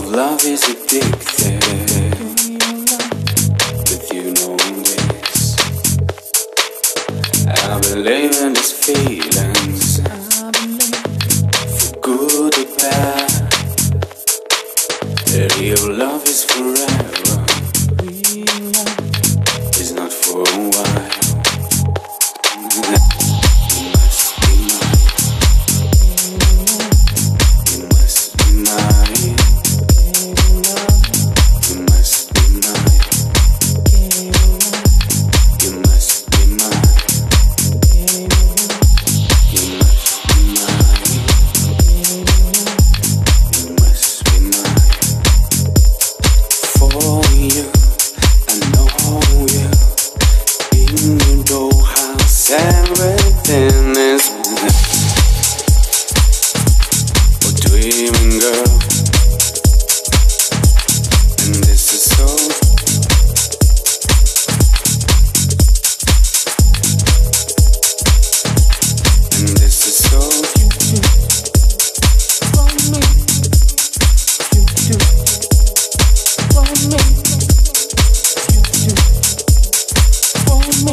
love is addicted. With you knowing this, I believe in these feelings, for good or bad. Real love is forever, it's not for a while. Everything is a dreaming girl, and this is so. And this is so. For me, you do. For me, you do. For me.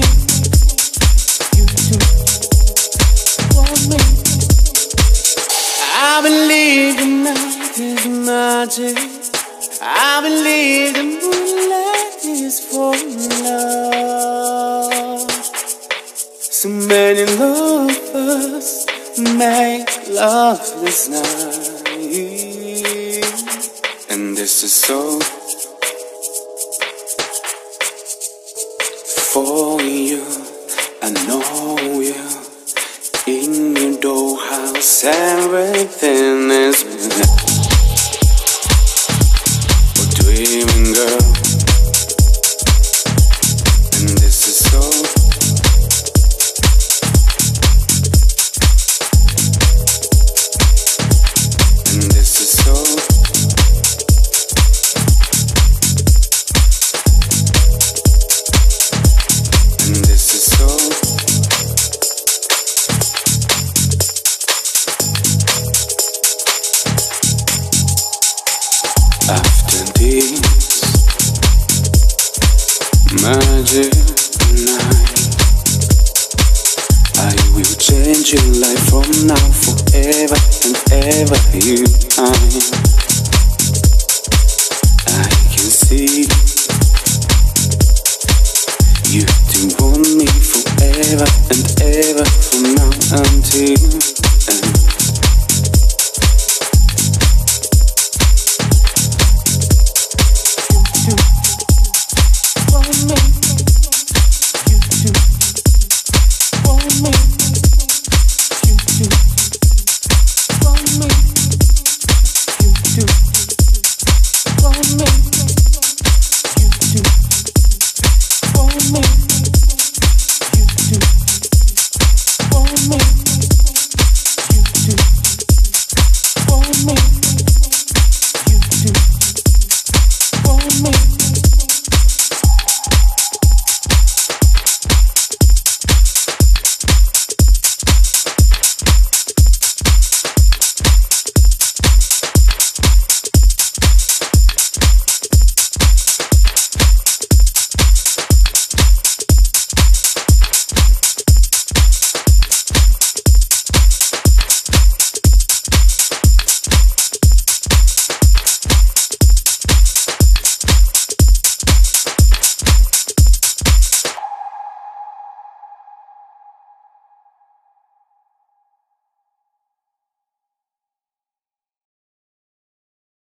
I believe the night is magic. I believe the moonlight is for love. So many lovers make love this night, and this is so. For you, I know you. In your dollhouse, everything is a dreaming girl, and this is so. And this is so. And this is so. After this magic night, I will change your life from now forever and ever. You, I